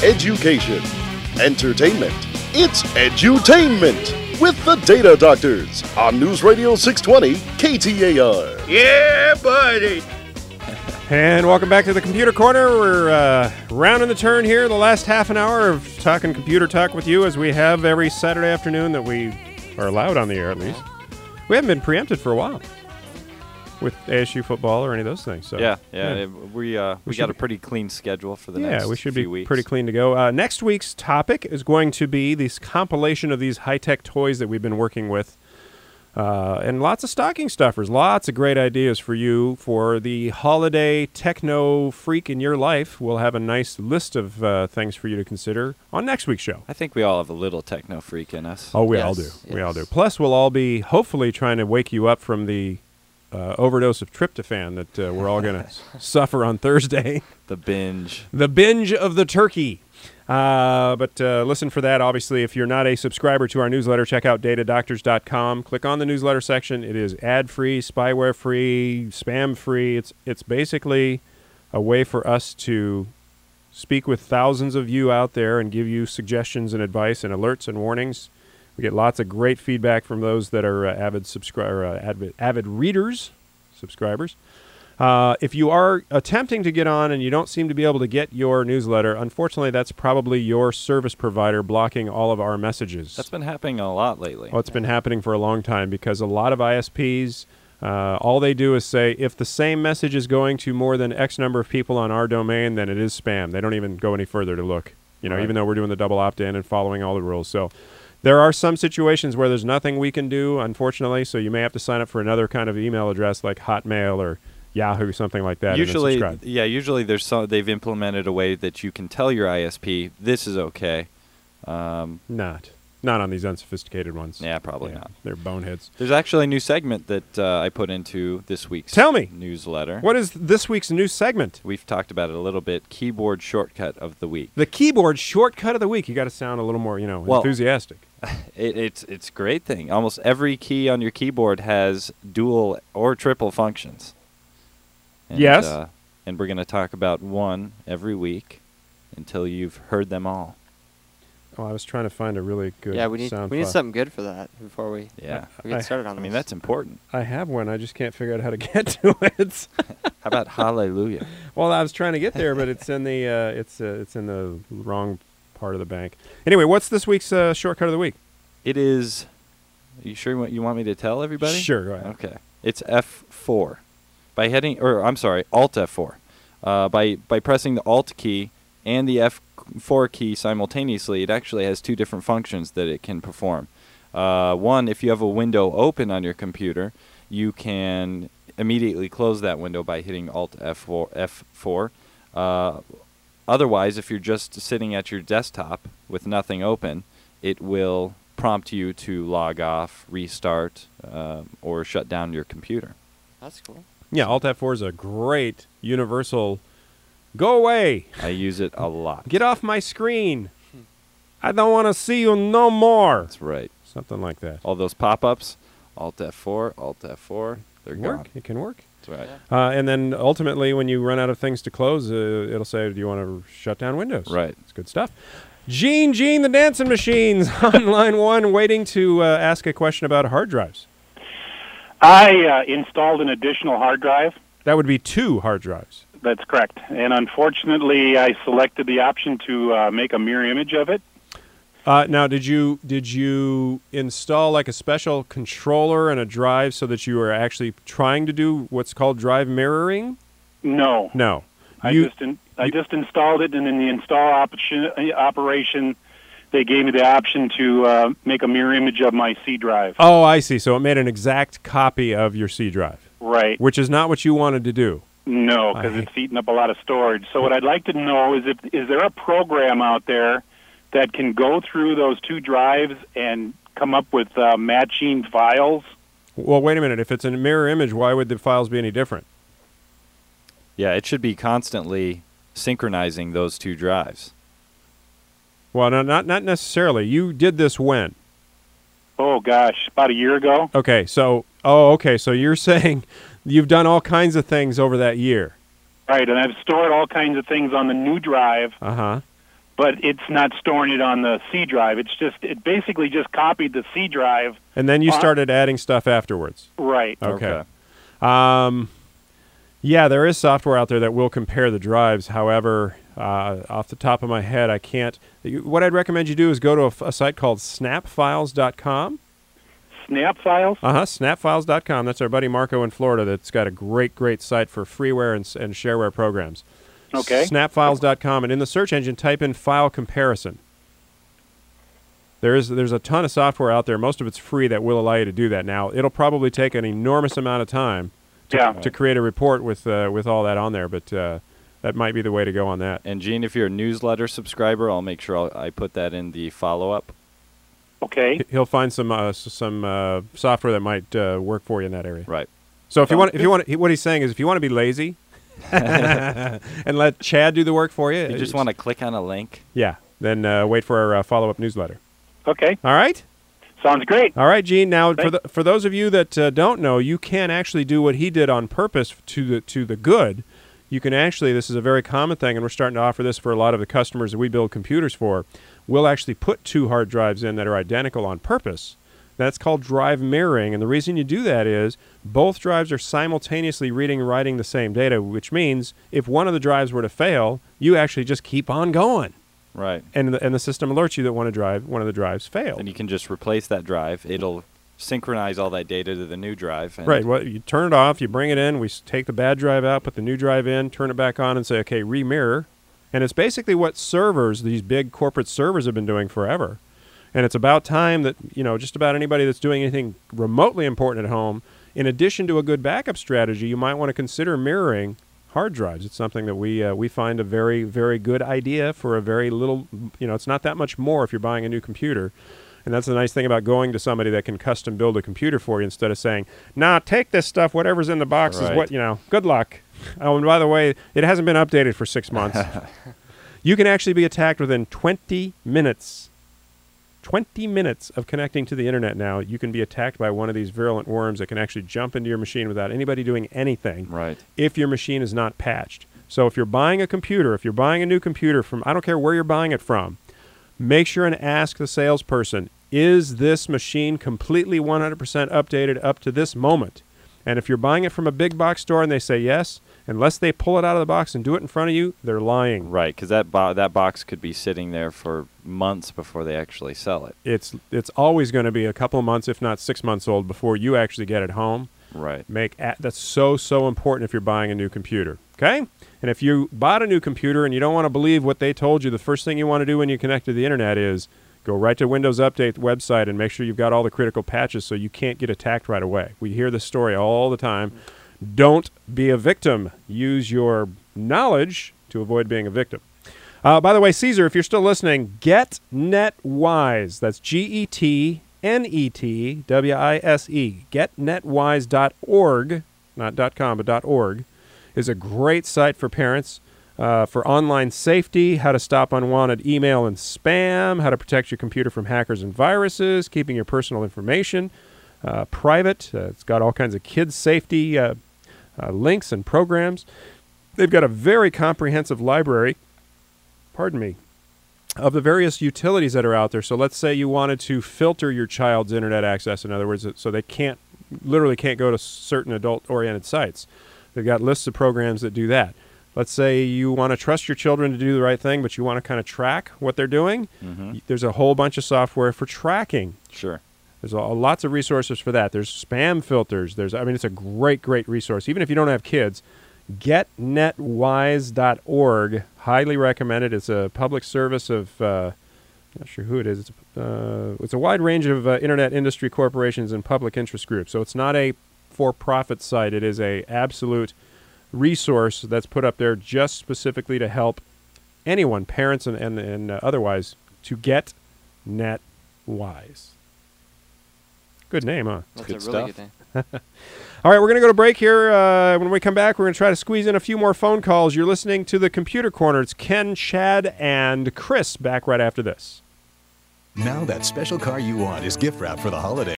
education, entertainment. It's edutainment with the Data Doctors on News Radio 620 KTAR. Yeah, buddy. And welcome back to the Computer Corner. We're rounding the turn here, the last half an hour of talking computer talk with you, as we have every Saturday afternoon that we are allowed on the air, at least. We haven't been preempted for a while with ASU football or any of those things. So Yeah. We got a pretty clean schedule for the next we should few be weeks. pretty clean to go. Next week's topic is going to be this compilation of these high-tech toys that we've been working with. And lots of stocking stuffers, lots of great ideas for you for the holiday techno freak in your life. We'll have a nice list of things for you to consider on next week's show. I think we all have a little techno freak in us. Oh, we all do. We all do. Plus, we'll all be hopefully trying to wake you up from the overdose of tryptophan that we're all going to suffer on Thursday. The binge. The binge of the turkey. But listen for that. Obviously, if you're not a subscriber to our newsletter, check out datadoctors.com. Click on the newsletter section. It is ad-free, spyware-free, spam-free. It's basically a way for us to speak with thousands of you out there and give you suggestions and advice and alerts and warnings. We get lots of great feedback from those that are avid readers, subscribers. If you are attempting to get on and you don't seem to be able to get your newsletter, unfortunately, that's probably your service provider blocking all of our messages. That's been happening a lot lately. Well, it's been happening for a long time because a lot of ISPs, all they do is say, if the same message is going to more than X number of people on our domain, then it is spam. They don't even go any further to look, Right. even though we're doing the double opt-in and following all the rules. So there are some situations where there's nothing we can do, unfortunately, so you may have to sign up for another kind of email address like Hotmail or Yahoo, something like that. Usually, and then usually they've implemented a way that you can tell your ISP this is okay. Not on these unsophisticated ones. Yeah, probably not. They're boneheads. There's actually a new segment that I put into this week's Tell me. newsletter. What is this week's new segment? We've talked about it a little bit. Keyboard shortcut of the week. The keyboard shortcut of the week. You got to sound a little more, enthusiastic. It's a great thing. Almost every key on your keyboard has dual or triple functions. And, Yes. And we're going to talk about one every week until you've heard them all. Oh, I was trying to find a really good Yeah, we need sound we need file. something good for that before we Yeah. get started on I mean, this. that's important. I have one. I just can't figure out how to get to it. How about hallelujah? Well, I was trying to get there, but it's in the it's in the wrong part of the bank. Anyway, what's this week's shortcut of the week? It is. Are you sure you want me to tell everybody? Sure, go ahead. Okay. It's F4. Alt F4. By pressing the Alt key and the F4 key simultaneously, it actually has two different functions that it can perform. One, if you have a window open on your computer, you can immediately close that window by hitting Alt F4. Otherwise, if you're just sitting at your desktop with nothing open, it will prompt you to log off, restart, or shut down your computer. That's cool. Yeah, Alt F4 is a great universal. Go away! I use it a lot. Get off my screen! I don't want to see you no more. That's right. Something like that. All those pop-ups, Alt F4, they're gone. It can work. That's right. And then ultimately, when you run out of things to close, it'll say, "Do you want to shut down Windows?" Right. It's good stuff. Gene, the dancing machine's on line one, waiting to ask a question about hard drives. I installed an additional hard drive. That would be 2 hard drives. That's correct. And unfortunately, I selected the option to make a mirror image of it. Now, did you install like a special controller and a drive so that you were actually trying to do what's called drive mirroring? No. No. I just installed it, and in the install operation, they gave me the option to make a mirror image of my C drive. Oh, I see. So it made an exact copy of your C drive. Right. Which is not what you wanted to do. No, because it's eating up a lot of storage. So what I'd like to know is is there a program out there that can go through those 2 drives and come up with matching files? Well, wait a minute. If it's a mirror image, why would the files be any different? Yeah, it should be constantly synchronizing those 2 drives. Well, no, not necessarily. You did this when? Oh, gosh, about a year ago. Okay, so you're saying you've done all kinds of things over that year. Right, and I've stored all kinds of things on the new drive. Uh-huh. but it's not storing it on the C drive. It basically just copied the C drive. And then you started adding stuff afterwards. Right. Okay. Yeah, there is software out there that will compare the drives. However, off the top of my head, I can't. What I'd recommend you do is go to a site called snapfiles.com. Snapfiles? Snapfiles.com. That's our buddy Marco in Florida that's got a great site for freeware and shareware programs. Okay. Snapfiles.com, and in the search engine, type in file comparison. There's a ton of software out there. Most of it's free that will allow you to do that. Now, it'll probably take an enormous amount of time to create a report with all that on there, but that might be the way to go on that. And Gene, if you're a newsletter subscriber, I'll make sure I put that in the follow-up. Okay. He'll find some software that might work for you in that area. Right. So if you want, what he's saying is, if you want to be lazy and let Chad do the work for you, You just want to click on a link. Yeah. Then wait for our follow-up newsletter. Okay. All right. Sounds great. All right, Gene. Now, for those of you that don't know, you can actually do what he did on purpose to the good. You can actually, this is a very common thing, and we're starting to offer this for a lot of the customers that we build computers for. We'll actually put 2 hard drives in that are identical on purpose. That's called drive mirroring, and the reason you do that is both drives are simultaneously reading and writing the same data, which means if one of the drives were to fail, you actually just keep on going. Right. And the system alerts you that one of the drives failed. And you can just replace that drive. It'll synchronize all that data to the new drive. And Right. Well, you turn it off, you bring it in, we take the bad drive out, put the new drive in, turn it back on, and say, okay, remirror. And it's basically what servers, these big corporate servers, have been doing forever. And it's about time that, just about anybody that's doing anything remotely important at home, in addition to a good backup strategy, you might want to consider mirroring hard drives. It's something that we find a very, very good idea for a very little, it's not that much more if you're buying a new computer. And that's the nice thing about going to somebody that can custom build a computer for you instead of saying, nah, take this stuff, whatever's in the box is what, good luck. Oh, and by the way, it hasn't been updated for 6 months. You can actually be attacked within 20 minutes. 20 minutes of connecting to the internet now, you can be attacked by one of these virulent worms that can actually jump into your machine without anybody doing anything. Right. If your machine is not patched. So if you're buying a computer, if you're buying a new computer from, I don't care where you're buying it from, make sure and ask the salesperson, is this machine completely 100% updated up to this moment? And if you're buying it from a big box store and they say yes, unless they pull it out of the box and do it in front of you, they're lying. Right, because that box could be sitting there for months before they actually sell it. It's always going to be a couple of months, if not 6 months old, before you actually get it home. Right. That's so important if you're buying a new computer. Okay? And if you bought a new computer and you don't want to believe what they told you, the first thing you want to do when you connect to the internet is go right to Windows Update website and make sure you've got all the critical patches so you can't get attacked right away. We hear this story all the time. Don't be a victim. Use your knowledge to avoid being a victim. By the way, Caesar, if you're still listening, GetNetWise. That's GetNetWise. GetNetWise.org, not .com, but .org, is a great site for parents for online safety, how to stop unwanted email and spam, how to protect your computer from hackers and viruses, keeping your personal information private. It's got all kinds of kids' safety links and programs. They've got a very comprehensive library, of the various utilities that are out there. So let's say you wanted to filter your child's internet access, in other words, so they literally can't go to certain adult-oriented sites. They've got lists of programs that do that. Let's say you want to trust your children to do the right thing, but you want to kind of track what they're doing. Mm-hmm. There's a whole bunch of software for tracking. Sure. There's lots of resources for that. There's spam filters. It's a great resource. Even if you don't have kids, GetNetWise.org. Highly recommended. It's a public service of, not sure who it is. It's a wide range of internet industry corporations and public interest groups. So it's not a for-profit site. It is a absolute resource that's put up there just specifically to help anyone, parents and otherwise, to get NetWise. Good name, huh? That's good a stuff. really good name. All right, we're going to go to break here. When we come back, we're going to try to squeeze in a few more phone calls. You're listening to the Computer Corner. It's Ken, Chad, and Chris back right after this. Now that special car you want is gift wrapped for the holiday.